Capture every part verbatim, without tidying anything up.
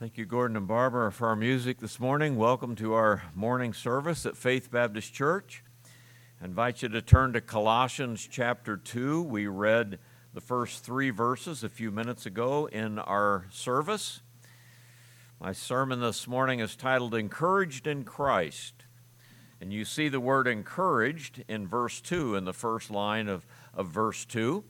Thank you, Gordon and Barbara, for our music this morning. Welcome to our morning service at Faith Baptist Church. I invite you to turn to Colossians chapter two. We read the first three verses a few minutes ago in our service. My sermon this morning is titled, Encouraged in Christ. And you see the word encouraged in verse two, in the first line of, of verse two.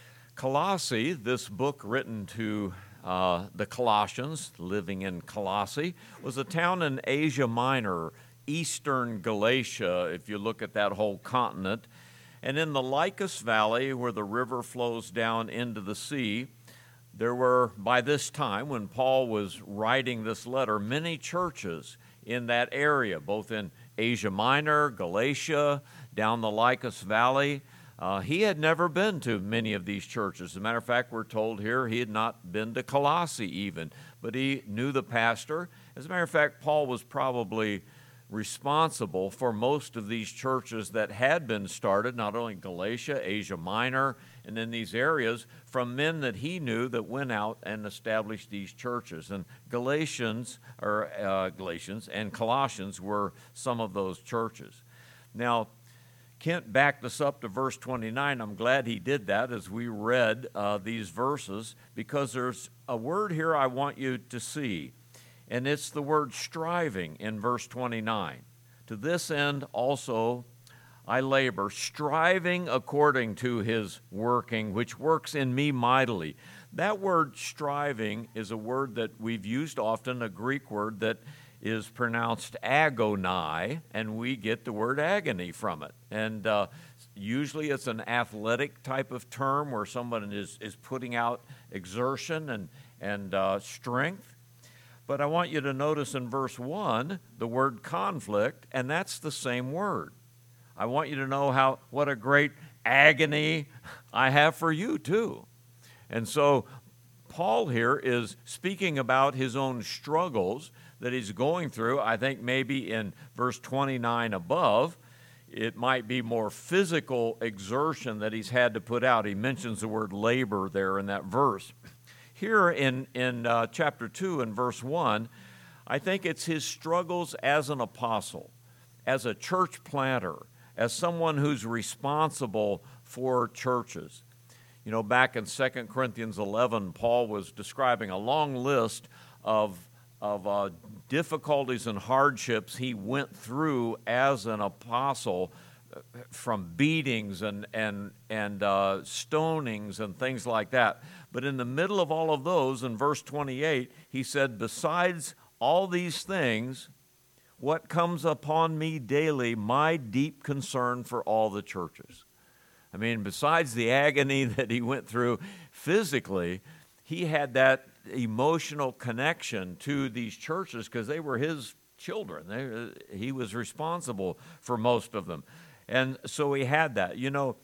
Colossae, this book written to Uh, the Colossians, living in Colossae, was a town in Asia Minor, eastern Galatia, if you look at that whole continent. And in the Lycus Valley, where the river flows down into the sea, there were, by this time, when Paul was writing this letter, many churches in that area, both in Asia Minor, Galatia, down the Lycus Valley. Uh, he had never been to many of these churches. As a matter of fact, we're told here he had not been to Colossae even, but he knew the pastor. As a matter of fact, Paul was probably responsible for most of these churches that had been started, not only Galatia, Asia Minor, and in these areas, from men that he knew that went out and established these churches. And Galatians, or uh, Galatians and Colossians were some of those churches. Now, Kent backed us up to verse twenty-nine. I'm glad he did that as we read uh, these verses, because there's a word here I want you to see, and it's the word striving in verse twenty-nine. To this end also I labor, striving according to his working, which works in me mightily. That word striving is a word that we've used often, a Greek word that is pronounced agonai, and we get the word agony from it. And uh, usually it's an athletic type of term where someone is, is putting out exertion and, and uh, strength. But I want you to notice in verse one the word conflict, and that's the same word. I want you to know how what a great agony I have for you too. And so Paul here is speaking about his own struggles that he's going through. I think maybe in verse twenty-nine above, it might be more physical exertion that he's had to put out. He mentions the word labor there in that verse. Here in, in uh, chapter two and verse one, I think it's his struggles as an apostle, as a church planter, as someone who's responsible for churches. You know, back in Second Corinthians eleven, Paul was describing a long list of of uh, difficulties and hardships he went through as an apostle, from beatings and and and uh, stonings and things like that. But in the middle of all of those, in verse twenty-eight, he said, besides all these things, what comes upon me daily, my deep concern for all the churches. I mean, besides the agony that he went through physically, he had that emotional connection to these churches because they were his children. They, he was responsible for most of them. And so he had that. You know,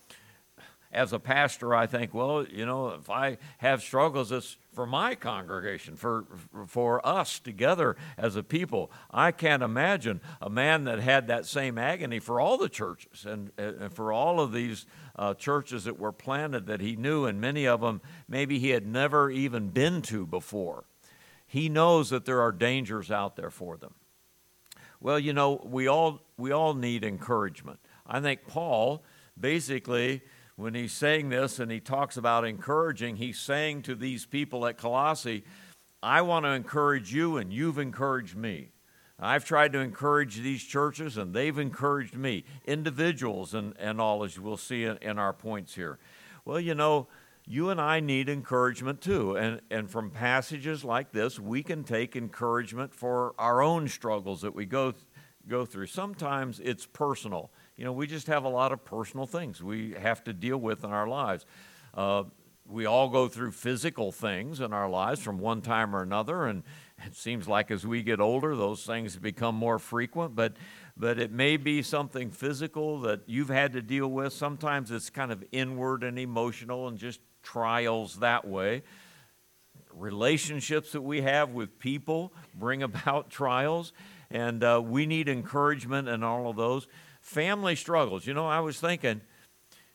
as a pastor, I think, well, you know, if I have struggles, it's for my congregation, for for us together as a people. I can't imagine a man that had that same agony for all the churches and, and for all of these uh, churches that were planted that he knew, and many of them maybe he had never even been to before. He knows that there are dangers out there for them. Well, you know, we all we all need encouragement. I think Paul basically, when he's saying this and he talks about encouraging, he's saying to these people at Colossae, I want to encourage you and you've encouraged me. I've tried to encourage these churches and they've encouraged me, individuals and, and all, as we'll see in, in our points here. Well, you know, you and I need encouragement too. And, and from passages like this, we can take encouragement for our own struggles that we go, go through. Sometimes it's personal. You know, we just have a lot of personal things we have to deal with in our lives. Uh, we all go through physical things in our lives from one time or another, and it seems like as we get older, those things become more frequent, but but it may be something physical that you've had to deal with. Sometimes it's kind of inward and emotional and just trials that way. Relationships that we have with people bring about trials, and uh, we need encouragement in all of those. Family struggles. You know, I was thinking,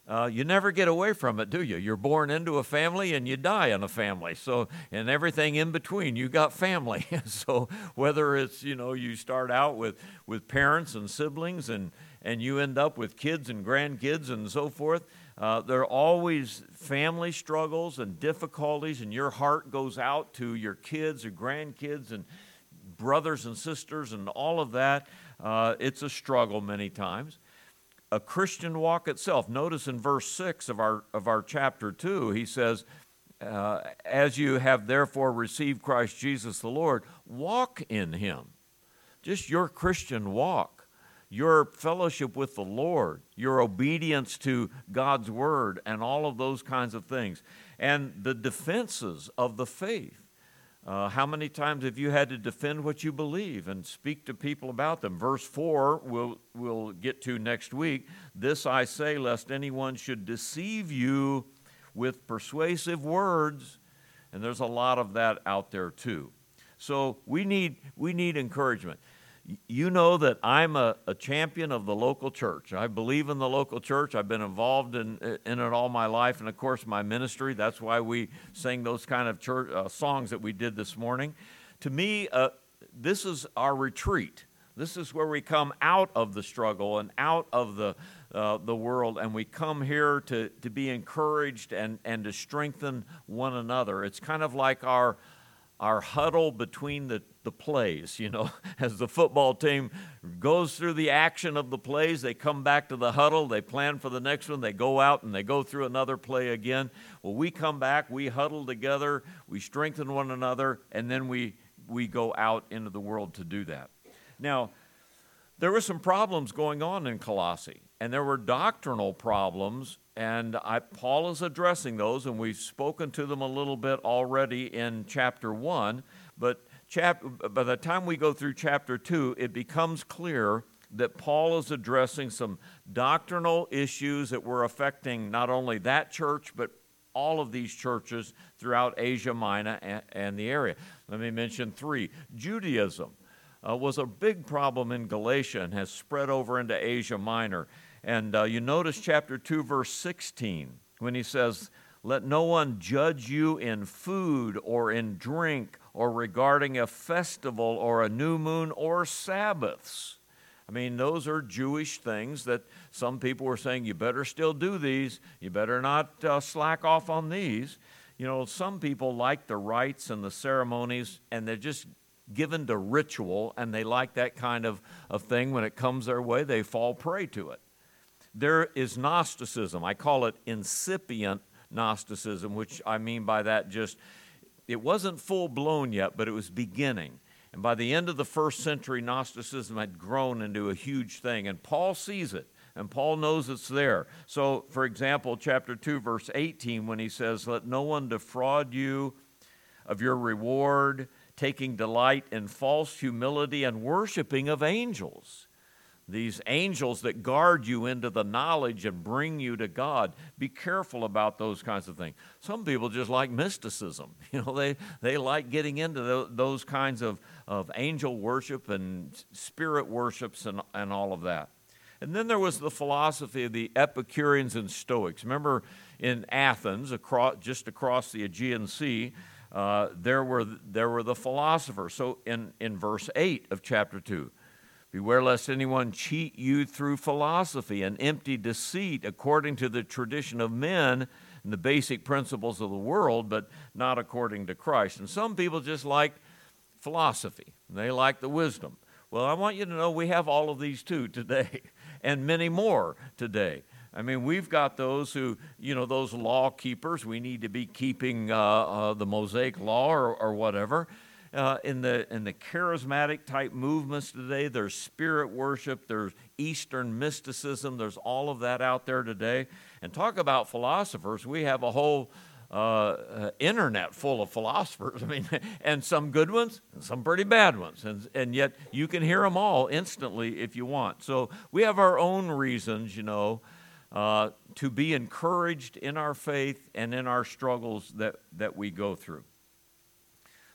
uh, you never get away from it, do you? You're born into a family and you die in a family. So, and everything in between, you got family. So whether it's, you know, you start out with, with parents and siblings and, and you end up with kids and grandkids and so forth, uh, there are always family struggles and difficulties, and your heart goes out to your kids or grandkids and brothers and sisters and all of that. Uh, it's a struggle many times. A Christian walk itself. Notice in verse six of our of our chapter two, he says, uh, as you have therefore received Christ Jesus the Lord, walk in him. Just your Christian walk, your fellowship with the Lord, your obedience to God's word, and all of those kinds of things. And the defenses of the faith. Uh, how many times have you had to defend what you believe and speak to people about them? Verse four, we'll, we'll get to next week. This I say, lest anyone should deceive you with persuasive words. And there's a lot of that out there too. So we need, we need encouragement. You know that I'm a, a champion of the local church. I believe in the local church. I've been involved in, in it all my life, and of course my ministry. That's why we sang those kind of church, uh, songs that we did this morning. To me, uh, this is our retreat. This is where we come out of the struggle and out of the uh, the world, and we come here to, to be encouraged and, and to strengthen one another. It's kind of like our our huddle between the, the plays, you know, as the football team goes through the action of the plays, they come back to the huddle, they plan for the next one, they go out and they go through another play again. Well, we come back, we huddle together, we strengthen one another, and then we, we go out into the world to do that. Now, there were some problems going on in Colossae, and there were doctrinal problems, and I, Paul is addressing those, and we've spoken to them a little bit already in chapter one, but chap, by the time we go through chapter two, it becomes clear that Paul is addressing some doctrinal issues that were affecting not only that church, but all of these churches throughout Asia Minor and, and the area. Let me mention three. Judaism uh, was a big problem in Galatia and has spread over into Asia Minor. And uh, you notice chapter two, verse sixteen, when he says, let no one judge you in food or in drink or regarding a festival or a new moon or Sabbaths. I mean, those are Jewish things that some people were saying, you better still do these. You better not uh, slack off on these. You know, some people like the rites and the ceremonies, and they're just given to ritual, and they like that kind of, of thing. When it comes their way, they fall prey to it. There is Gnosticism. I call it incipient Gnosticism, which I mean by that just, it wasn't full-blown yet, but it was beginning. And by the end of the first century, Gnosticism had grown into a huge thing. And Paul sees it, and Paul knows it's there. So, for example, chapter two, verse eighteen, when he says, let no one defraud you of your reward, taking delight in false humility and worshiping of angels. These angels that guard you into the knowledge and bring you to God. Be careful about those kinds of things. Some people just like mysticism. You know, they, they like getting into the, those kinds of, of angel worship and spirit worships and, and all of that. And then there was the philosophy of the Epicureans and Stoics. Remember in Athens, across, just across the Aegean Sea, uh, there were there were the philosophers. So in, in verse eight of chapter two, beware lest anyone cheat you through philosophy and empty deceit according to the tradition of men and the basic principles of the world, but not according to Christ. And some people just like philosophy. They like the wisdom. Well, I want you to know we have all of these too today, and many more today. I mean, we've got those who, you know, those law keepers. We need to be keeping uh, uh, the Mosaic law or, or whatever. Uh, in the in the charismatic type movements today, there's spirit worship, there's Eastern mysticism, there's all of that out there today. And talk about philosophers, we have a whole uh, uh, internet full of philosophers. I mean, and some good ones, and some pretty bad ones, and and yet you can hear them all instantly if you want. So we have our own reasons, you know, uh, to be encouraged in our faith and in our struggles that that we go through.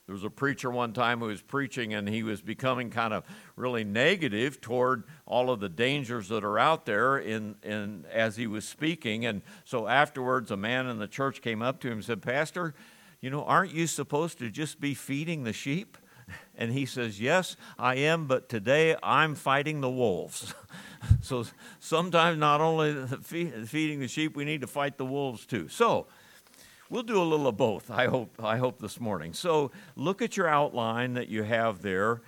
There was a preacher one time who was preaching, and he was becoming kind of really negative toward all of the dangers that are out there in, in as he was speaking. And so afterwards, a man in the church came up to him and said, "Pastor, you know, aren't you supposed to just be feeding the sheep?" And he says, "Yes, I am, but today I'm fighting the wolves." So sometimes not only the feeding the sheep, we need to fight the wolves too. So we'll do a little of both, I hope, I hope this morning. So look at your outline that you have there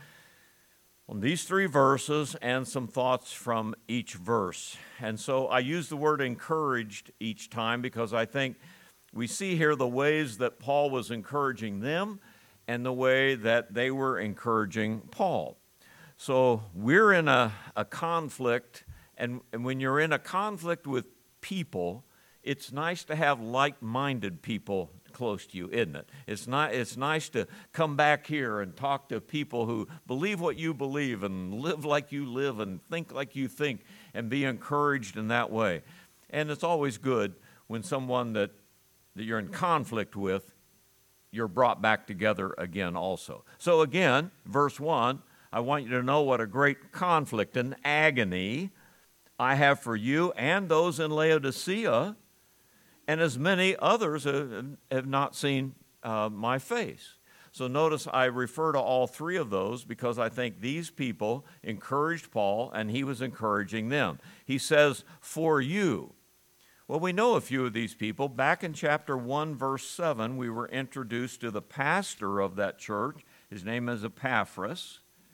on these three verses and some thoughts from each verse. And so I use the word encouraged each time because I think we see here the ways that Paul was encouraging them and the way that they were encouraging Paul. So we're in a, a conflict, and, and when you're in a conflict with people, it's nice to have like-minded people close to you, isn't it? It's not, it's nice to come back here and talk to people who believe what you believe and live like you live and think like you think and be encouraged in that way. And it's always good when someone that, that you're in conflict with, you're brought back together again also. So again, verse one, I want you to know what a great conflict and agony I have for you and those in Laodicea, and as many others have not seen uh, my face. So notice I refer to all three of those because I think these people encouraged Paul and he was encouraging them. He says, "For you." Well, we know a few of these people. Back in chapter one, verse seven, we were introduced to the pastor of that church. His name is Epaphras.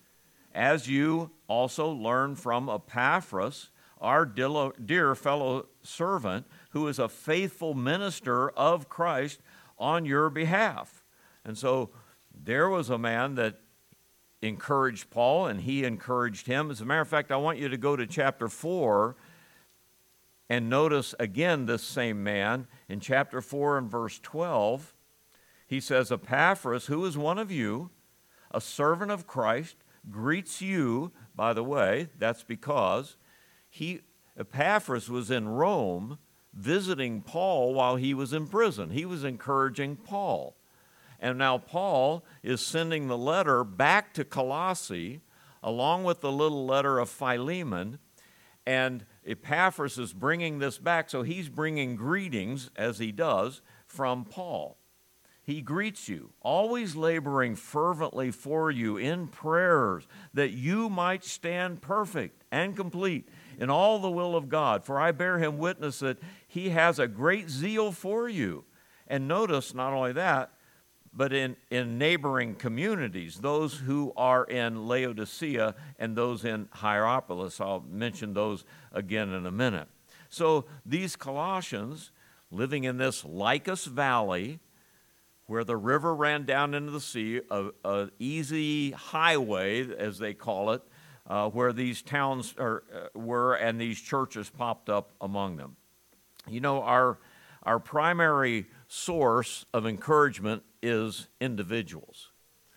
"As you also learned from Epaphras, our dear fellow servant, who is a faithful minister of Christ on your behalf." And so there was a man that encouraged Paul, and he encouraged him. As a matter of fact, I want you to go to chapter four and notice again this same man. In chapter four and verse twelve, he says, "Epaphras, who is one of you, a servant of Christ, greets you." By the way, that's because he, Epaphras was in Rome visiting Paul while he was in prison. He was encouraging Paul. And now Paul is sending the letter back to Colossae along with the little letter of Philemon, and Epaphras is bringing this back, so he's bringing greetings, as he does, from Paul. He greets you, always laboring fervently for you in prayers, that you might stand perfect and complete in all the will of God. For I bear him witness that he has a great zeal for you. And notice, not only that, but in, in neighboring communities, those who are in Laodicea and those in Hierapolis. I'll mention those again in a minute. So these Colossians, living in this Lycus Valley, where the river ran down into the sea, an easy highway, as they call it, uh, where these towns are, uh, were and these churches popped up among them. You know, our, our primary source of encouragement is individuals.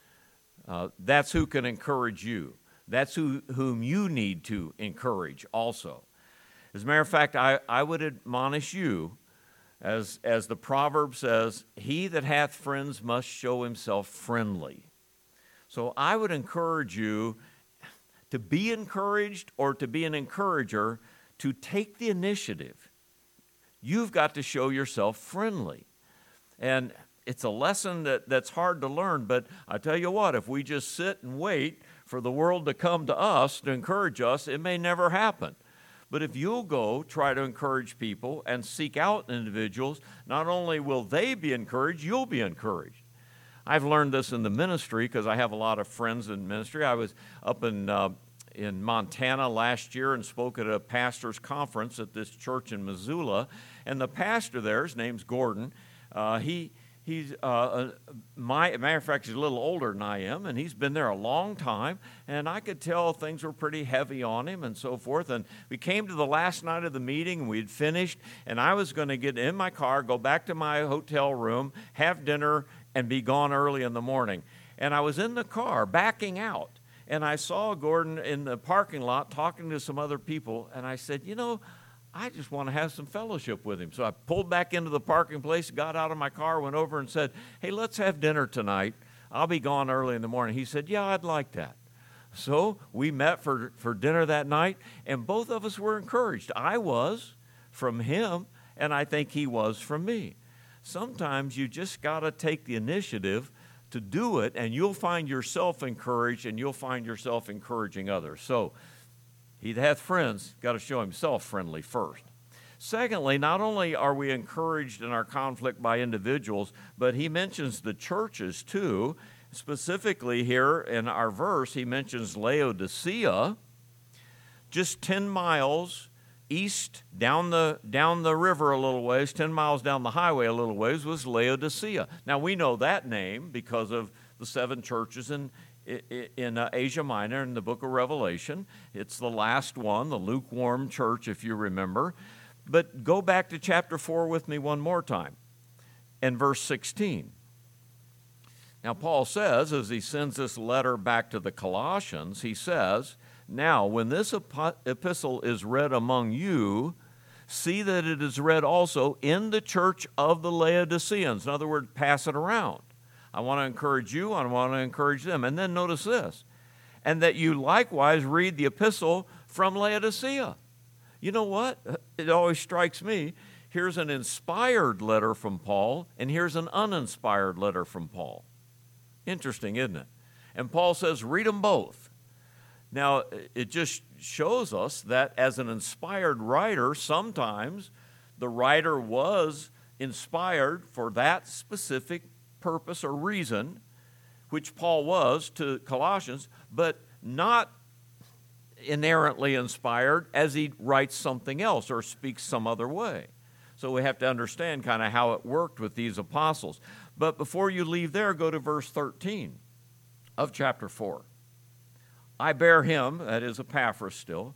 Uh, that's who can encourage you. That's who, whom you need to encourage also. As a matter of fact, I, I would admonish you, as, as the proverb says, "He that hath friends must show himself friendly." So I would encourage you to be encouraged or to be an encourager, to take the initiative. You've got to show yourself friendly. And it's a lesson that, that's hard to learn, but I tell you what, if we just sit and wait for the world to come to us to encourage us, it may never happen. But if you'll go try to encourage people and seek out individuals, not only will they be encouraged, you'll be encouraged. I've learned this in the ministry because I have a lot of friends in ministry. I was up in uh, in Montana last year and spoke at a pastor's conference at this church in Missoula, and the pastor there, his name's Gordon, uh, he He's, uh, my, matter of fact, he's a little older than I am, and he's been there a long time, and I could tell things were pretty heavy on him and so forth. And we came to the last night of the meeting, and we'd finished, and I was going to get in my car, go back to my hotel room, have dinner, and be gone early in the morning. And I was in the car, backing out, and I saw Gordon in the parking lot talking to some other people, and I said, you know, I just want to have some fellowship with him. So I pulled back into the parking place, got out of my car, went over and said, hey, let's have dinner tonight. I'll be gone early in the morning. He said, yeah, I'd like that. So we met for, for dinner that night, and both of us were encouraged. I was from him, and I think he was from me. Sometimes you just got to take the initiative to do it, and you'll find yourself encouraged, and you'll find yourself encouraging others. So he that hath friends, got to show himself friendly first. Secondly, not only are we encouraged in our conflict by individuals, but he mentions the churches too. Specifically here in our verse, he mentions Laodicea, just ten miles east, down the, down the river a little ways, ten miles down the highway a little ways, was Laodicea. Now, we know that name because of the seven churches in, in uh, Asia Minor in the book of Revelation. It's the last one, the lukewarm church, if you remember. But go back to chapter four with me one more time, and verse sixteen. Now, Paul says, as he sends this letter back to the Colossians, he says, now, when this epistle is read among you, see that it is read also in the church of the Laodiceans. In other words, pass it around. I want to encourage you, I want to encourage them. And then notice this, and that you likewise read the epistle from Laodicea. You know what? It always strikes me. Here's an inspired letter from Paul, and here's an uninspired letter from Paul. Interesting, isn't it? And Paul says, read them both. Now, it just shows us that as an inspired writer, sometimes the writer was inspired for that specific purpose or reason, which Paul was to Colossians, but not inerrantly inspired as he writes something else or speaks some other way. So we have to understand kind of how it worked with these apostles. But before you leave there, go to verse thirteen of chapter four. I bear him, that is Epaphras still,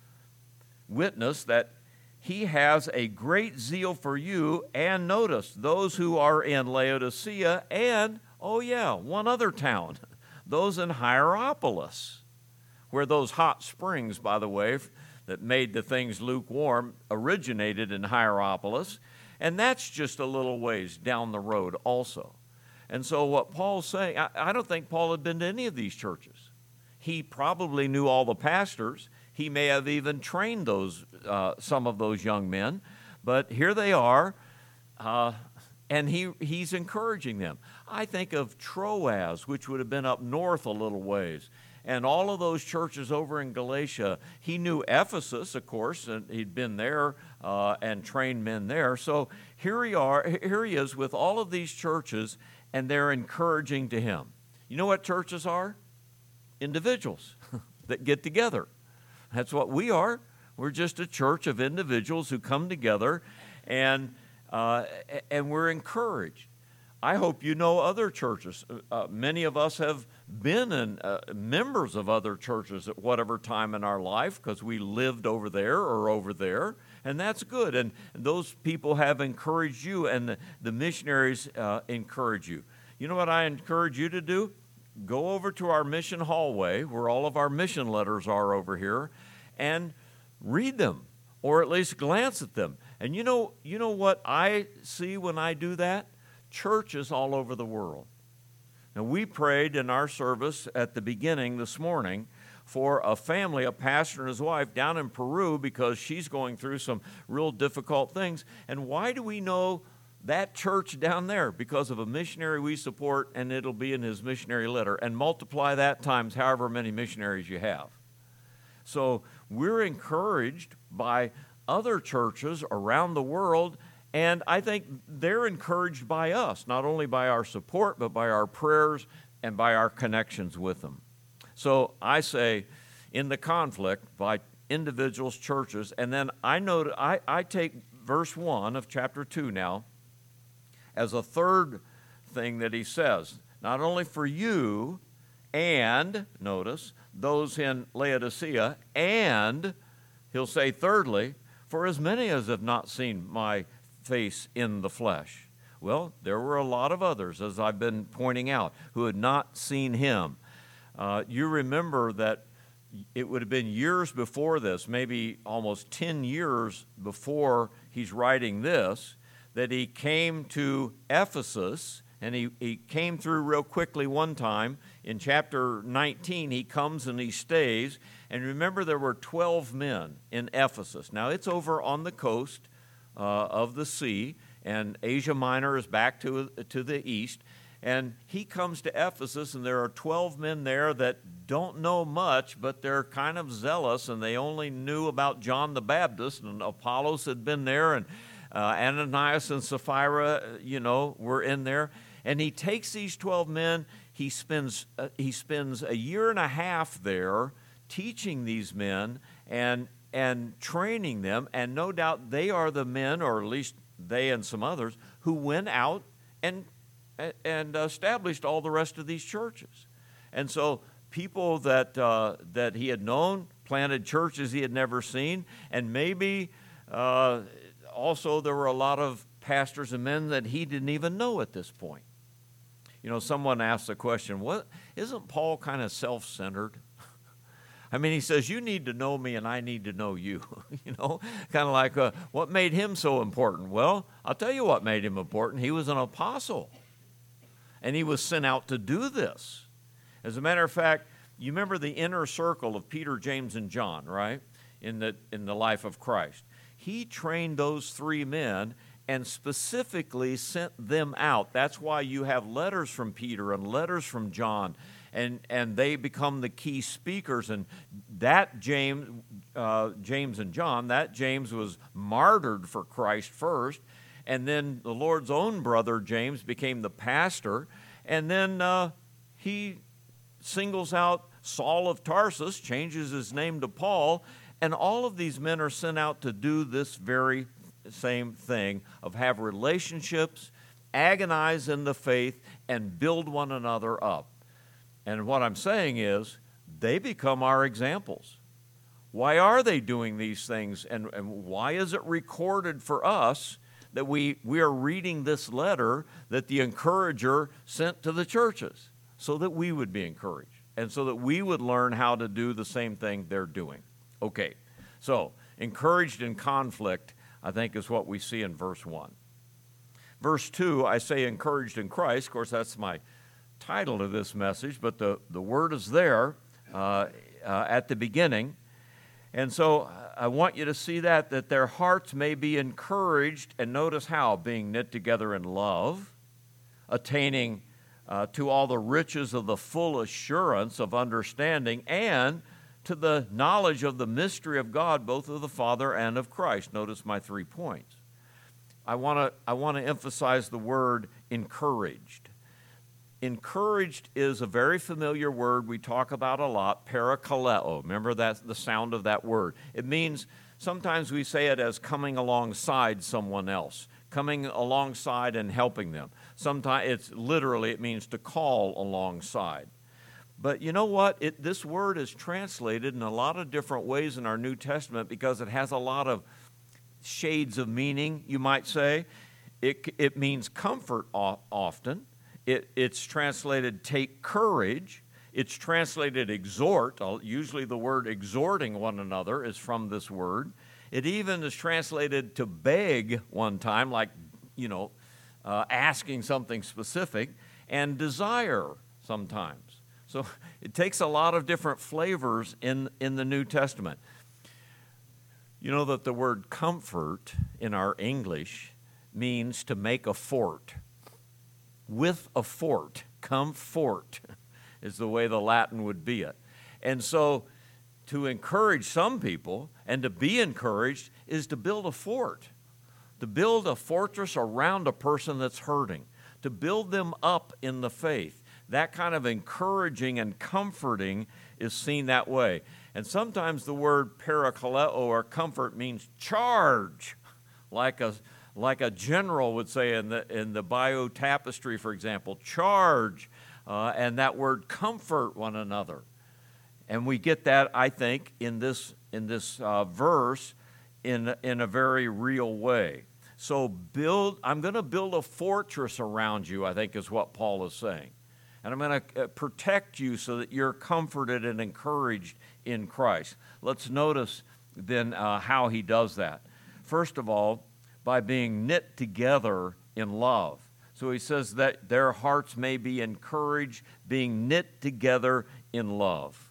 witness that he has a great zeal for you, and notice, those who are in Laodicea and, oh yeah, one other town, those in Hierapolis, where those hot springs, by the way, that made the things lukewarm, originated in Hierapolis, and that's just a little ways down the road also. And so what Paul's saying, I, I don't think Paul had been to any of these churches. He probably knew all the pastors. He may have even trained those uh, some of those young men, but here they are, uh, and he he's encouraging them. I think of Troas, which would have been up north a little ways, and all of those churches over in Galatia. He knew Ephesus, of course, and he'd been there uh, and trained men there. So here he are, here he is with all of these churches, and they're encouraging to him. You know what churches are? Individuals that get together. That's what we are. We're just a church of individuals who come together, and uh, and we're encouraged. I hope you know other churches. Uh, many of us have been in, uh, members of other churches at whatever time in our life because we lived over there or over there, and that's good. And those people have encouraged you, and the, the missionaries uh, encourage you. You know what I encourage you to do? Go over to our mission hallway, where all of our mission letters are over here, and read them, or at least glance at them. And you know, you know what I see when I do that? Churches all over the world. Now, we prayed in our service at the beginning this morning for a family, a pastor and his wife, down in Peru because she's going through some real difficult things. And why do we know that church down there? Because of a missionary we support, and it'll be in his missionary letter. And multiply that times however many missionaries you have. So we're encouraged by other churches around the world, and I think they're encouraged by us, not only by our support, but by our prayers and by our connections with them. So I say, in the conflict by individuals, churches, and then I know I, I take verse one of chapter two now as a third thing that he says, not only for you and, notice, those in Laodicea, and he'll say thirdly, for as many as have not seen my face in the flesh. Well, there were a lot of others, as I've been pointing out, who had not seen him. Uh, you remember that it would have been years before this, maybe almost ten years before he's writing this, that he came to Ephesus, And he, he came through real quickly one time. In chapter nineteen, he comes and he stays. And remember, there were twelve men in Ephesus. Now, it's over on the coast uh, of the sea, and Asia Minor is back to, to the east. And he comes to Ephesus, and there are twelve men there that don't know much, but they're kind of zealous, and they only knew about John the Baptist, and Apollos had been there, and uh, Ananias and Sapphira, you know, were in there. And he takes these twelve men, he spends, uh, he spends a year and a half there teaching these men and, and training them, and no doubt they are the men, or at least they and some others, who went out and and established all the rest of these churches. And so people that uh, that he had known planted churches he had never seen, and maybe uh, also there were a lot of pastors and men that he didn't even know at this point. You know, someone asked the question, "What isn't Paul kind of self-centered?" I mean, he says, you need to know me and I need to know you, you know, kind of like uh, what made him so important? Well, I'll tell you what made him important. He was an apostle. And he was sent out to do this. As a matter of fact, you remember the inner circle of Peter, James, and John, right, in the, in the life of Christ. He trained those three men and specifically sent them out. That's why you have letters from Peter and letters from John, and, and they become the key speakers. And that James, uh, James and John, that James was martyred for Christ first, and then the Lord's own brother, James, became the pastor. And then uh, he singles out Saul of Tarsus, changes his name to Paul. And all of these men are sent out to do this very same thing of have relationships, agonize in the faith, and build one another up. And what I'm saying is they become our examples. Why are they doing these things? And, and why is it recorded for us that we, we are reading this letter that the encourager sent to the churches so that we would be encouraged and so that we would learn how to do the same thing they're doing? Okay, so encouraged in conflict, I think, is what we see in verse one. Verse two, I say encouraged in Christ. Of course, that's my title to this message, but the, the word is there uh, uh, at the beginning. And so I want you to see that, that their hearts may be encouraged, and notice how, being knit together in love, attaining uh, to all the riches of the full assurance of understanding, and to the knowledge of the mystery of God, both of the Father and of Christ. Notice my three points. I want to I want to emphasize the word encouraged. Encouraged is a very familiar word we talk about a lot, parakaleo. Remember that, the sound of that word. It means, sometimes we say it as coming alongside someone else, coming alongside and helping them. Sometimes it's literally, it means to call alongside. But you know what? It, this word is translated in a lot of different ways in our New Testament because it has a lot of shades of meaning, you might say. It, it means comfort often. It, it's translated take courage. It's translated exhort. Usually the word exhorting one another is from this word. It even is translated to beg one time, like, you know, uh, asking something specific, and desire sometimes. So it takes a lot of different flavors in, in the New Testament. You know that the word comfort in our English means to make a fort. With a fort, comfort is the way the Latin would be it. And so to encourage some people and to be encouraged is to build a fort, to build a fortress around a person that's hurting, to build them up in the faith. That kind of encouraging and comforting is seen that way. And sometimes the word parakaleo, or comfort, means charge, like a like a general would say in the in the Bayeux Tapestry, for example, charge, uh, and that word comfort one another. And we get that, I think, in this in this uh, verse in in a very real way. So build. I'm going to build a fortress around you, I think, is what Paul is saying. And I'm going to protect you so that you're comforted and encouraged in Christ. Let's notice then uh, how he does that. First of all, by being knit together in love. So he says that their hearts may be encouraged, being knit together in love.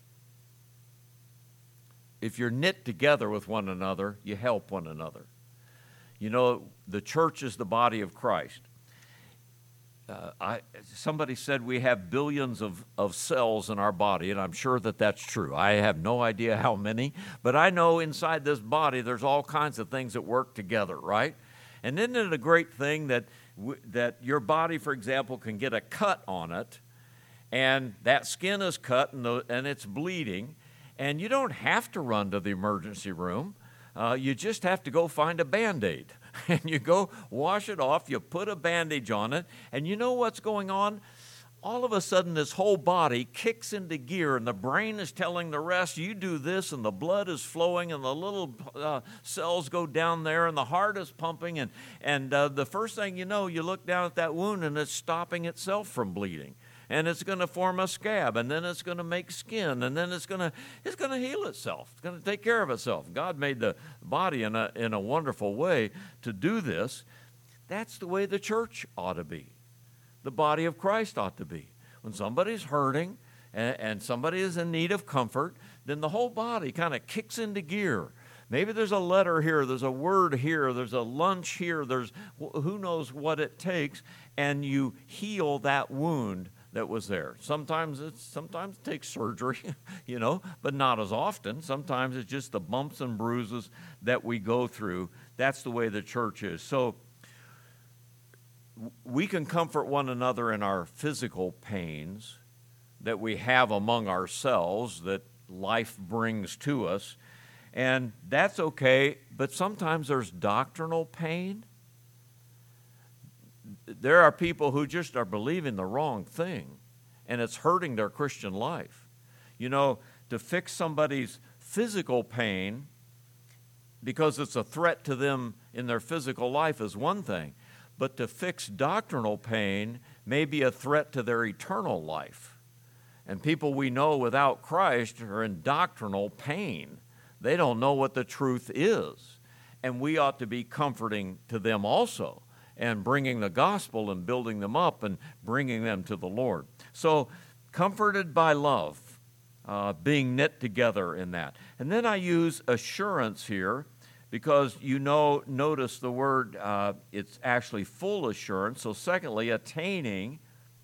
If you're knit together with one another, you help one another. You know, the church is the body of Christ. Uh, I, somebody said we have billions of, of cells in our body, and I'm sure that that's true. I have no idea how many, but I know inside this body there's all kinds of things that work together, right? And isn't it a great thing that w- that your body, for example, can get a cut on it, and that skin is cut and, the, and it's bleeding, and you don't have to run to the emergency room. Uh, you just have to go find a Band-Aid. And you go wash it off, you put a bandage on it, and you know what's going on? All of a sudden, this whole body kicks into gear, and the brain is telling the rest, you do this, and the blood is flowing, and the little uh, cells go down there, and the heart is pumping, and, and uh, the first thing you know, you look down at that wound, and it's stopping itself from bleeding. And it's going to form a scab, and then it's going to make skin, and then it's going to it's going to heal itself. It's going to take care of itself. God made the body in a in a wonderful way to do this. That's the way the church ought to be. The body of Christ ought to be. When somebody's hurting and, and somebody is in need of comfort, then the whole body kind of kicks into gear. Maybe there's a letter here, there's a word here, there's a lunch here, there's who knows what it takes, and you heal that wound that was there. Sometimes it's sometimes it takes surgery, you know, but not as often. Sometimes it's just the bumps and bruises that we go through. That's the way the church is. So we can comfort one another in our physical pains that we have among ourselves that life brings to us, and that's okay, but sometimes there's doctrinal pain. There are people who just are believing the wrong thing, and it's hurting their Christian life. You know, to fix somebody's physical pain because it's a threat to them in their physical life is one thing, but to fix doctrinal pain may be a threat to their eternal life. And people we know without Christ are in doctrinal pain. They don't know what the truth is, and we ought to be comforting to them also, and bringing the gospel and building them up and bringing them to the Lord. So, comforted by love, uh, being knit together in that. And then I use assurance here because you know, notice the word, uh, it's actually full assurance. So secondly, attaining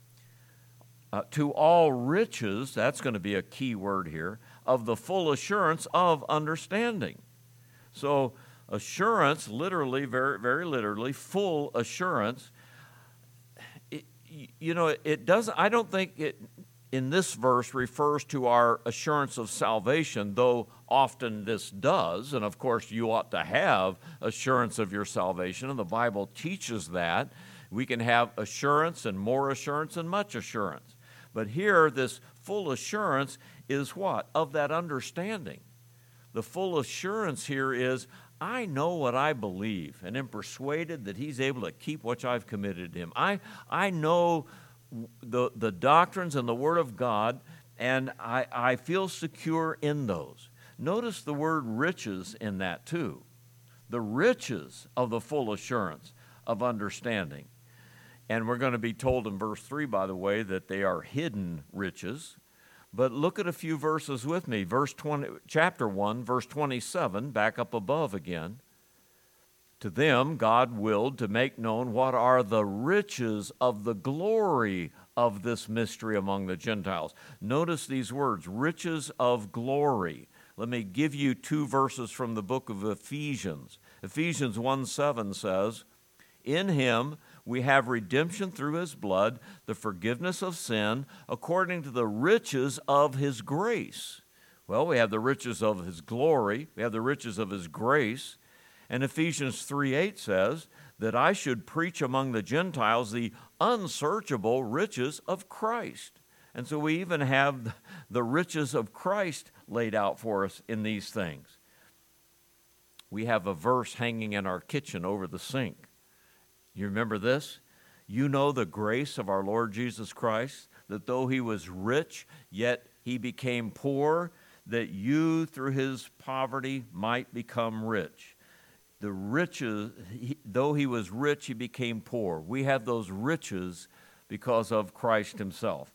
uh, to all riches, that's going to be a key word here, of the full assurance of understanding. So, assurance, literally, very, very literally, full assurance. It, you know, it doesn't. I don't think it in this verse refers to our assurance of salvation, though often this does. And of course, you ought to have assurance of your salvation, and the Bible teaches that we can have assurance and more assurance and much assurance. But here, this full assurance is what? Of that understanding. The full assurance here is, I know what I believe and am persuaded that he's able to keep what I've committed to him. I, I know the, the doctrines and the Word of God, and I, I feel secure in those. Notice the word riches in that too. The riches of the full assurance of understanding. And we're going to be told in verse three, by the way, that they are hidden riches. But look at a few verses with me. Verse twenty, chapter one, verse twenty-seven, back up above again. To them God willed to make known what are the riches of the glory of this mystery among the Gentiles. Notice these words, riches of glory. Let me give you two verses from the book of Ephesians. Ephesians one seven says, in him we have redemption through his blood, the forgiveness of sin, according to the riches of his grace. Well, we have the riches of his glory. We have the riches of his grace. And Ephesians three eight says that I should preach among the Gentiles the unsearchable riches of Christ. And so we even have the riches of Christ laid out for us in these things. We have a verse hanging in our kitchen over the sink. You remember this? You know the grace of our Lord Jesus Christ, that though he was rich, yet he became poor, that you through his poverty might become rich. the riches, he, though he was rich, he became poor. We have those riches because of Christ himself.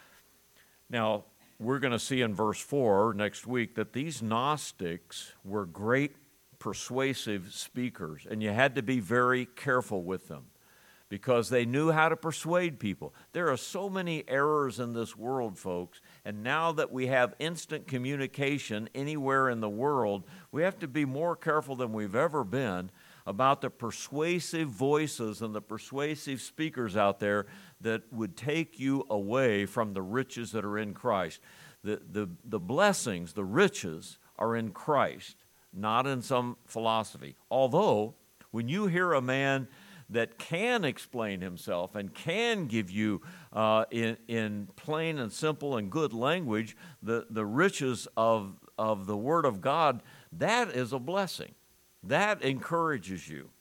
Now, we're going to see in verse four next week that these Gnostics were great persuasive speakers, and you had to be very careful with them because they knew how to persuade people. There are so many errors in this world, folks, and now that we have instant communication anywhere in the world, we have to be more careful than we've ever been about the persuasive voices and the persuasive speakers out there that would take you away from the riches that are in Christ. The, the, the blessings, the riches are in Christ, not in some philosophy. Although, when you hear a man that can explain himself and can give you uh, in, in plain and simple and good language the, the riches of, of the Word of God, that is a blessing. That encourages you.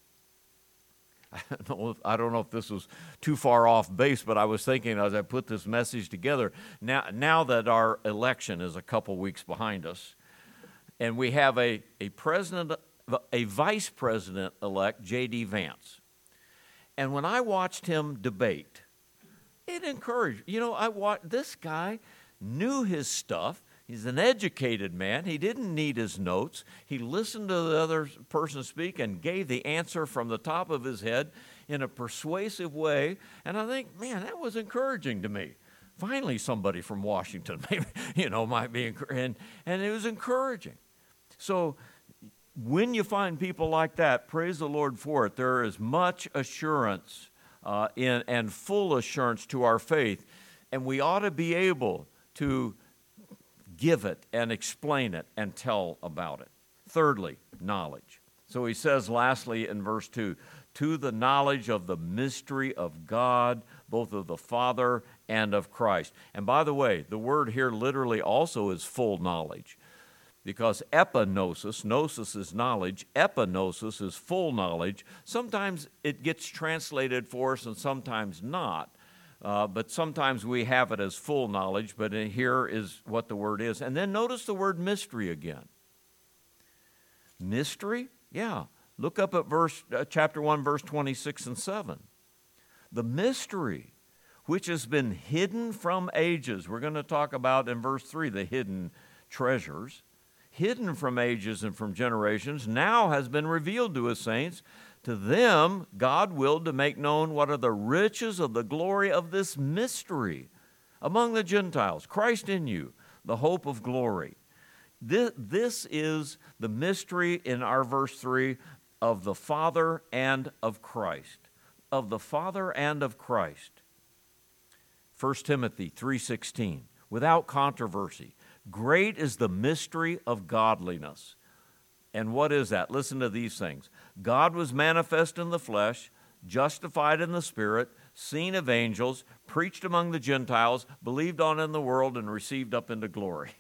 I don't know if, I don't know if this was too far off base, but I was thinking as I put this message together, now, now that our election is a couple weeks behind us, and we have a, a president, a vice president-elect, J D Vance. And when I watched him debate, it encouraged. You know, I watched, this guy knew his stuff. He's an educated man. He didn't need his notes. He listened to the other person speak and gave the answer from the top of his head in a persuasive way. And I think, man, that was encouraging to me. Finally, somebody from Washington, maybe, you know, might be encouraging. And it was encouraging. So when you find people like that, praise the Lord for it. There is much assurance uh, in, and full assurance to our faith, and we ought to be able to give it and explain it and tell about it. Thirdly, knowledge. So he says lastly in verse two, to the knowledge of the mystery of God, both of the Father and of Christ. And by the way, the word here literally also is full knowledge. Because epignosis, gnosis is knowledge, epignosis is full knowledge. Sometimes it gets translated for us and sometimes not. Uh, but sometimes we have it as full knowledge, but here is what the word is. And then notice the word mystery again. Mystery? Yeah. Look up at verse uh, chapter one, verse twenty-six and seven. The mystery which has been hidden from ages. We're going to talk about in verse three the hidden treasures. Hidden from ages and from generations, now has been revealed to his saints. To them, God willed to make known what are the riches of the glory of this mystery among the Gentiles, Christ in you, the hope of glory. This, this is the mystery in our verse three of the Father and of Christ. Of the Father and of Christ. First Timothy three sixteen, without controversy. Great is the mystery of godliness. And what is that? Listen to these things. God was manifest in the flesh, justified in the Spirit, seen of angels, preached among the Gentiles, believed on in the world, and received up into glory.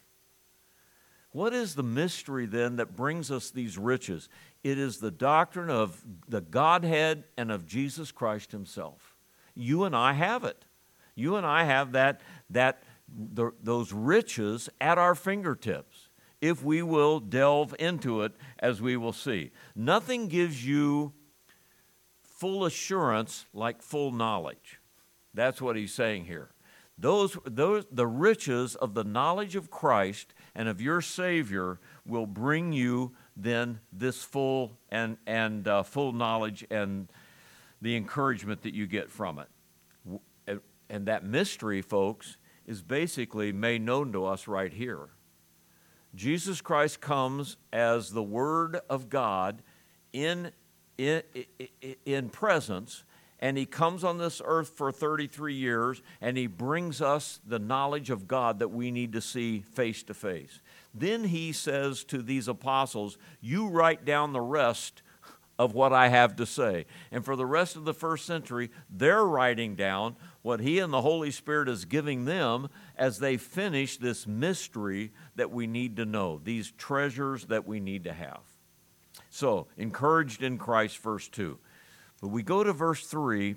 What is the mystery then that brings us these riches? It is the doctrine of the Godhead and of Jesus Christ himself. You and I have it. You and I have that, that The, those riches at our fingertips if we will delve into it, as we will see. Nothing gives you full assurance like full knowledge. That's what he's saying here. Those, those, the riches of the knowledge of Christ and of your Savior will bring you then this full and, and uh, full knowledge and the encouragement that you get from it. And that mystery, folks, is basically made known to us right here. Jesus Christ comes as the Word of God in, in, in presence, and he comes on this earth for thirty-three years, and he brings us the knowledge of God that we need to see face to face. Then he says to these apostles, you write down the rest of what I have to say. And for the rest of the first century, they're writing down what he and the Holy Spirit is giving them as they finish this mystery that we need to know, these treasures that we need to have. So, encouraged in Christ, verse two. But we go to verse three,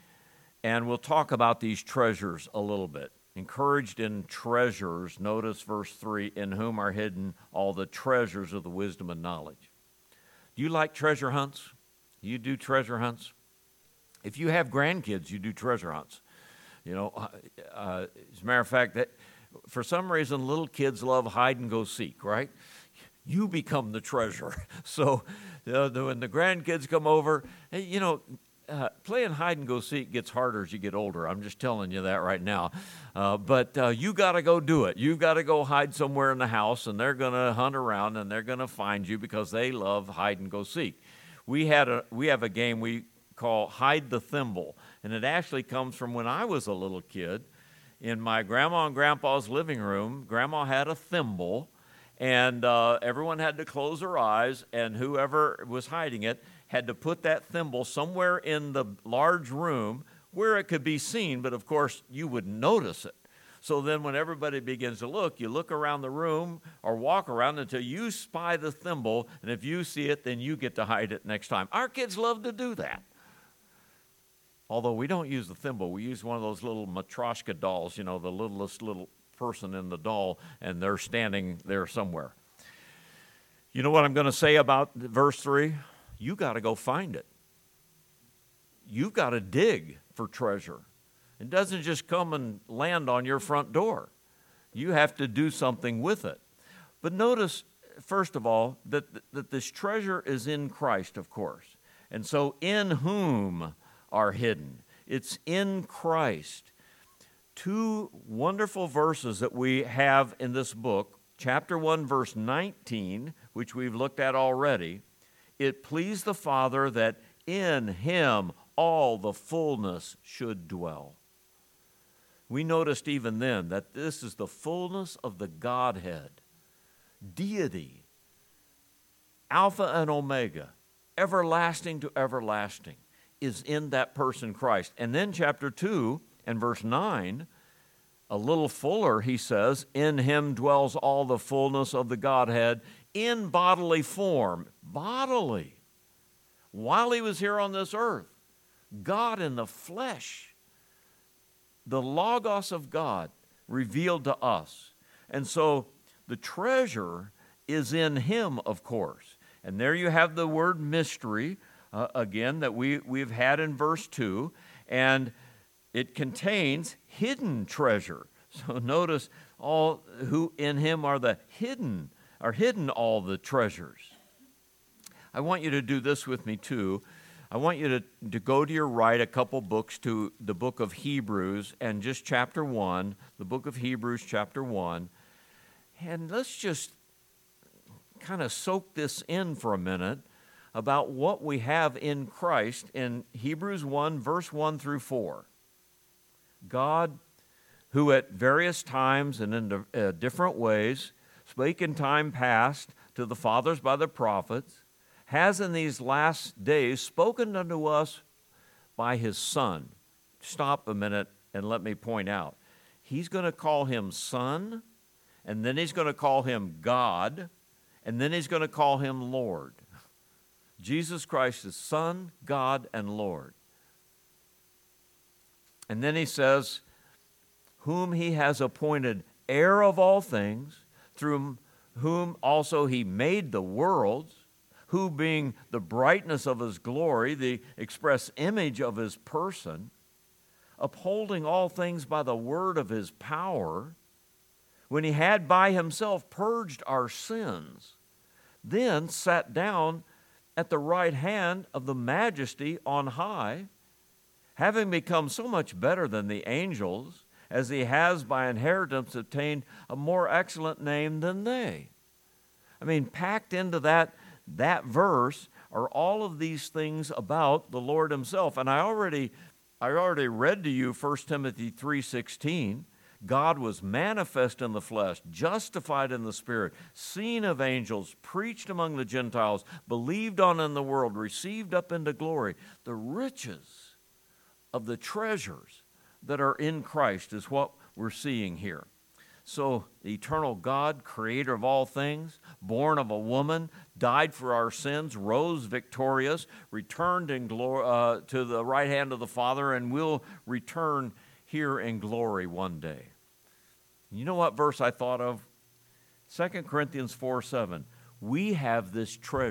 and we'll talk about these treasures a little bit. Encouraged in treasures, notice verse three, in whom are hidden all the treasures of the wisdom and knowledge. Do you like treasure hunts? You do treasure hunts? If you have grandkids, you do treasure hunts. You know, uh, uh, as a matter of fact, that for some reason, little kids love hide and go seek, right? You become the treasure. So uh, the, when the grandkids come over, hey, you know, uh, playing hide and go seek gets harder as you get older. I'm just telling you that right now. Uh, but uh, you got to go do it. You've got to go hide somewhere in the house, and they're going to hunt around, and they're going to find you because they love hide and go seek. We had a we have a game we call Hide the Thimble, and it actually comes from when I was a little kid. In my grandma and grandpa's living room, Grandma had a thimble, and uh, everyone had to close their eyes, and whoever was hiding it had to put that thimble somewhere in the large room where it could be seen, but of course you wouldn't notice it. So then when everybody begins to look, you look around the room or walk around until you spy the thimble, and if you see it, then you get to hide it next time. Our kids love to do that. Although we don't use the thimble, we use one of those little Matryoshka dolls, you know, the littlest little person in the doll, and they're standing there somewhere. You know what I'm going to say about verse three? You got to go find it. You've got to dig for treasure. It doesn't just come and land on your front door. You have to do something with it. But notice, first of all, that, that this treasure is in Christ, of course. And so in whom are hidden. It's in Christ. Two wonderful verses that we have in this book, chapter one, verse nineteen, which we've looked at already. It pleased the Father that in him all the fullness should dwell. We noticed even then that this is the fullness of the Godhead, deity, Alpha and Omega, everlasting to everlasting, is in that person Christ. And then chapter two and verse nine, a little fuller, he says, in him dwells all the fullness of the Godhead in bodily form. Bodily. While he was here on this earth, God in the flesh, the Logos of God revealed to us. And so the treasure is in him, of course. And there you have the word mystery, uh, again, that we, we've had in verse two. And it contains hidden treasure. So notice all who in him are the hidden, are hidden all the treasures. I want you to do this with me too. I want you to, to go to your right a couple books to the book of Hebrews and just chapter one, the book of Hebrews chapter one. And let's just kind of soak this in for a minute about what we have in Christ in Hebrews one, verse one through four. God, who at various times and in uh, different ways spake in time past to the fathers by the prophets, has in these last days spoken unto us by his Son. Stop a minute and let me point out. He's going to call him Son, and then he's going to call him God, and then he's going to call him Lord. Jesus Christ is Son, God, and Lord. And then he says, whom he has appointed heir of all things, through whom also he made the worlds, who being the brightness of his glory, the express image of his person, upholding all things by the word of his power, when he had by himself purged our sins, then sat down at the right hand of the majesty on high, having become so much better than the angels, as he has by inheritance obtained a more excellent name than they. I mean, packed into that, that verse are all of these things about the Lord himself. And I already, I already read to you First Timothy three sixteen. God was manifest in the flesh, justified in the spirit, seen of angels, preached among the Gentiles, believed on in the world, received up into glory. The riches of the treasures that are in Christ is what we're seeing here. So the eternal God, creator of all things, born of a woman, died for our sins, rose victorious, returned in glory uh, to the right hand of the Father, and will return here in glory one day. You know what verse I thought of? Second Corinthians four seven. We have this treasure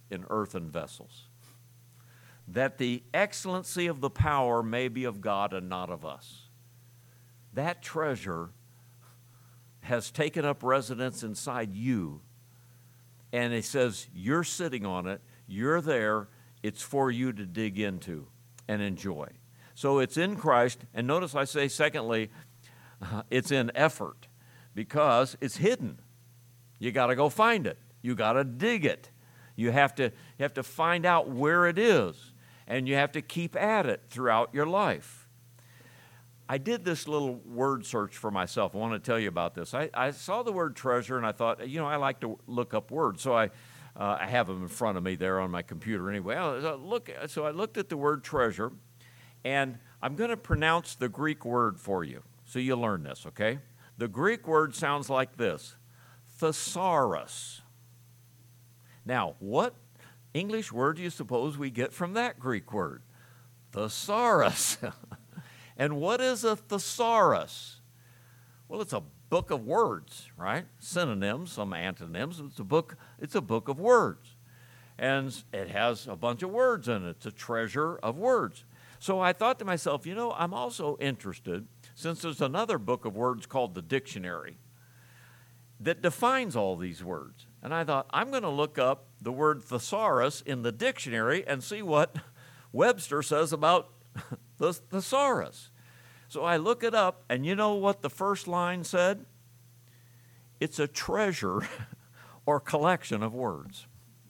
in earthen vessels, that the excellency of the power may be of God and not of us. That treasure has taken up residence inside you, and it says you're sitting on it, you're there, it's for you to dig into and enjoy. So it's in Christ, and notice I say, secondly, uh, it's in effort, because it's hidden. You got to go find it. You got to dig it. You have to, you have to find out where it is, and you have to keep at it throughout your life. I did this little word search for myself. I want to tell you about this. I, I saw the word treasure, and I thought, you know, I like to look up words, so I uh, I have them in front of me there on my computer anyway. So, look, so I looked at the word treasure, and I'm going to pronounce the Greek word for you, so you learn this, okay? The Greek word sounds like this, thesaurus. Now, what English word do you suppose we get from that Greek word? Thesaurus. And what is a thesaurus? Well, it's a book of words, right? Synonyms, some antonyms. It's a book, it's a book of words. And it has a bunch of words in it. It's a treasure of words. So I thought to myself, you know, I'm also interested, since there's another book of words called the dictionary that defines all these words. And I thought, I'm going to look up the word thesaurus in the dictionary and see what Webster says about the thesaurus. So I look it up, and you know what the first line said? It's a treasure or collection of words.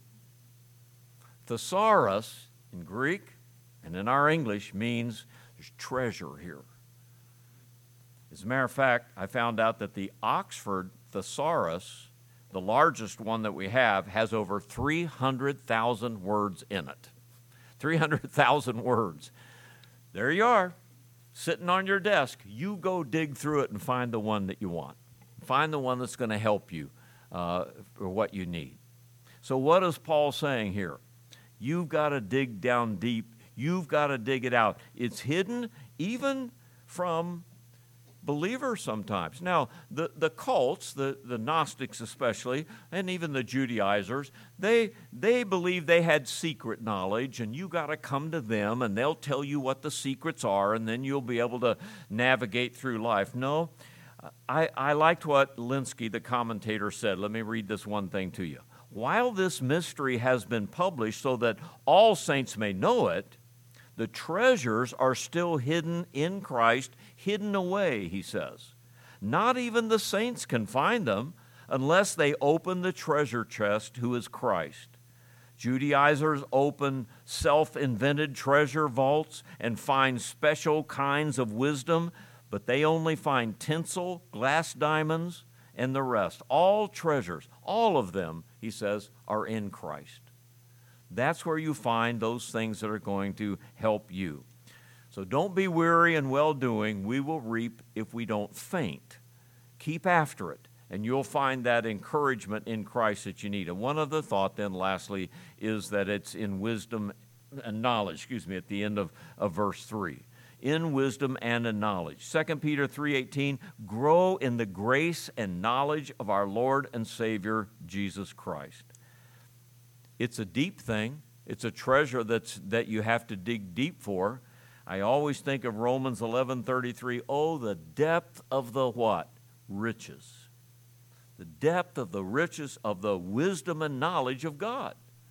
Thesaurus in Greek and in our English means there's treasure here. As a matter of fact, I found out that the Oxford Thesaurus, the largest one that we have, has over three hundred thousand words in it. three hundred thousand words. There you are, sitting on your desk. You go dig through it and find the one that you want. Find the one that's going to help you uh, for what you need. So what is Paul saying here? You've got to dig down deep. You've got to dig it out. It's hidden even from believers sometimes. Now, the, the cults, the, the Gnostics especially, and even the Judaizers, they, they believe they had secret knowledge, and you got to come to them, and they'll tell you what the secrets are, and then you'll be able to navigate through life. No, I, I liked what Linsky, the commentator, said. Let me read this one thing to you. While this mystery has been published so that all saints may know it, the treasures are still hidden in Christ, hidden away, he says. Not even the saints can find them unless they open the treasure chest, who is Christ. Judaizers open self-invented treasure vaults and find special kinds of wisdom, but they only find tinsel, glass diamonds, and the rest. All treasures, all of them, he says, are in Christ. That's where you find those things that are going to help you. So don't be weary in well-doing. We will reap if we don't faint. Keep after it, and you'll find that encouragement in Christ that you need. And one other thought then, lastly, is that it's in wisdom and knowledge, excuse me, at the end of, of verse three. In wisdom and in knowledge. Second Peter three eighteen, grow in the grace and knowledge of our Lord and Savior, Jesus Christ. It's a deep thing. It's a treasure that's, that you have to dig deep for. I always think of Romans eleven thirty-three. Oh, the depth of the what? Riches. The depth of the riches of the wisdom and knowledge of God.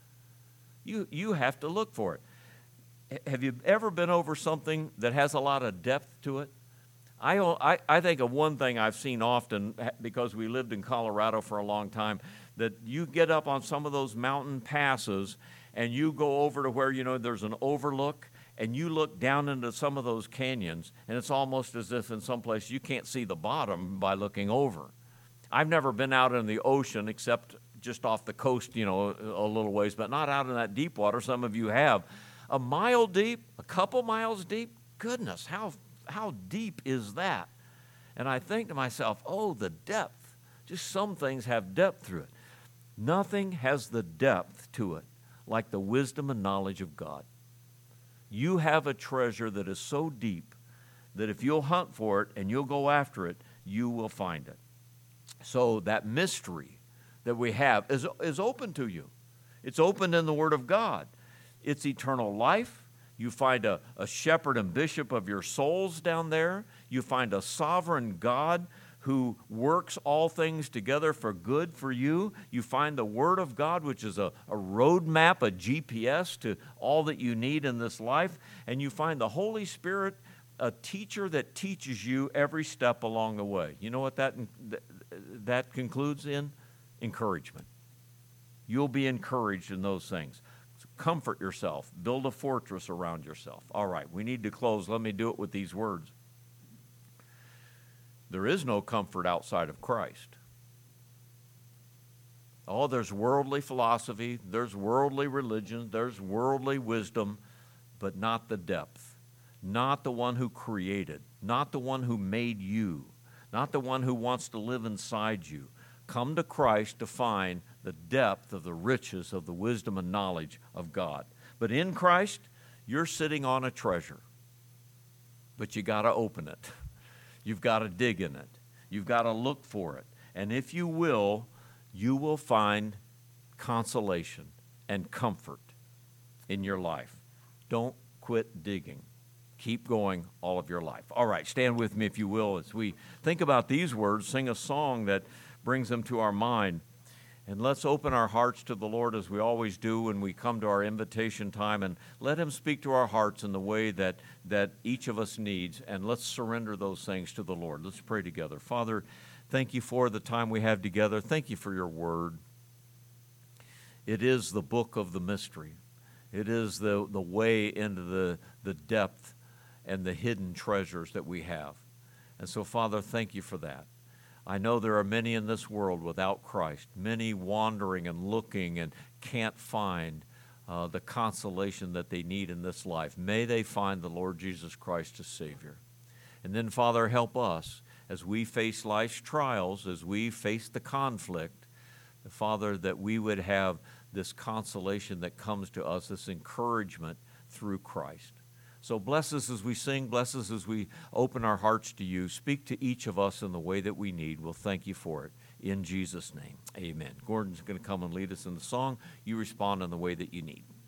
You, you have to look for it. Have you ever been over something that has a lot of depth to it? I, I, I think of one thing I've seen often, because we lived in Colorado for a long time, that you get up on some of those mountain passes and you go over to where, you know, there's an overlook, and you look down into some of those canyons, and it's almost as if in some place you can't see the bottom by looking over. I've never been out in the ocean except just off the coast, you know, a little ways, but not out in that deep water. Some of you have. A mile deep, a couple miles deep, goodness, how how deep is that? And I think to myself, oh, the depth. Just some things have depth through it. Nothing has the depth to it like the wisdom and knowledge of God. You have a treasure that is so deep that if you'll hunt for it and you'll go after it, you will find it. So that mystery that we have is, is open to you. It's opened in the Word of God. It's eternal life. You find a, a shepherd and bishop of your souls down there. You find a sovereign God who works all things together for good for you. You find the Word of God, which is a, a roadmap, a G P S to all that you need in this life. And you find the Holy Spirit, a teacher that teaches you every step along the way. You know what that, that concludes in? Encouragement. You'll be encouraged in those things. Comfort yourself. Build a fortress around yourself. All right, we need to close. Let me do it with these words. There is no comfort outside of Christ. Oh, there's worldly philosophy, there's worldly religion, there's worldly wisdom, but not the depth. Not the one who created, not the one who made you, not the one who wants to live inside you. Come to Christ to find the depth of the riches of the wisdom and knowledge of God. But in Christ, you're sitting on a treasure. But you got to open it. You've got to dig in it. You've got to look for it. And if you will, you will find consolation and comfort in your life. Don't quit digging. Keep going all of your life. All right, stand with me if you will as we think about these words, sing a song that brings them to our mind. And let's open our hearts to the Lord as we always do when we come to our invitation time, and let Him speak to our hearts in the way that, that each of us needs, and let's surrender those things to the Lord. Let's pray together. Father, thank you for the time we have together. Thank you for your word. It is the book of the mystery. It is the, the way into the, the depth and the hidden treasures that we have. And so, Father, thank you for that. I know there are many in this world without Christ, many wandering and looking and can't find uh, the consolation that they need in this life. May they find the Lord Jesus Christ as Savior. And then, Father, help us as we face life's trials, as we face the conflict, Father, that we would have this consolation that comes to us, this encouragement through Christ. So bless us as we sing, bless us as we open our hearts to you. Speak to each of us in the way that we need. We'll thank you for it. In Jesus' name, amen. Gordon's going to come and lead us in the song. You respond in the way that you need.